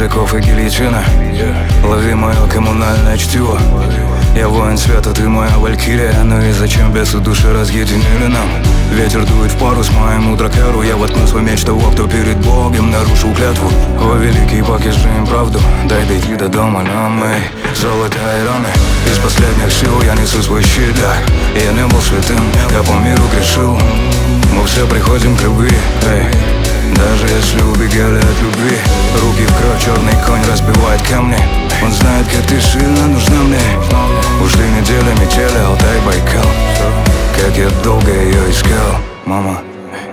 Оков и гильотина. Лови мое коммунальное чтиво. Я воин света, ты моя валькирия. Ну и зачем бесы души разъединили нам? Ветер дует в парус моему дракару. Я воткну свой меч того, кто перед Богом нарушил клятву. О, великий, покажи им правду. Дай дойти до дома нам, эй. Золотая раны. Из последних сил я несу свой щит, да. Я не был святым, я по миру грешил. Мы все приходим к любви, эй. Даже если убегали от любви. Руки в кровь, черный конь разбивает камни. Он знает, как ты сильно нужна мне. Ушли недели, метели, Алтай, Байкал. Как я долго ее искал, мама.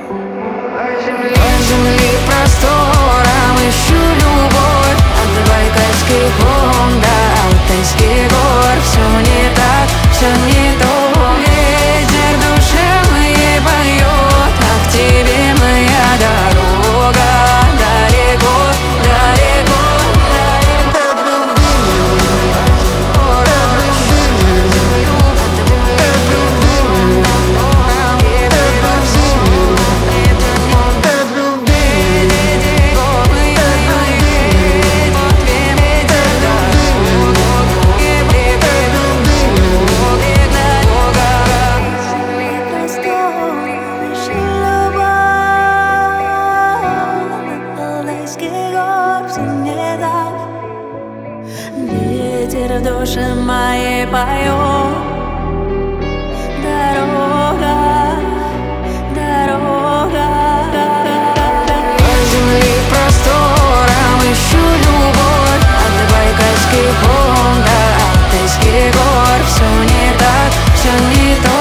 По земли просторам ищу любовь. От Байкальских волн до Алтайских гор. Все не так, все не то. Ветер душе моей поет, а к тебе моя дорога. Далеко, далеко, ветер в душе моей поет. Дорога, дорога. По земли просторам ищу любовь. От Байкальских волн до Алтайских гор. Все не так, все не то.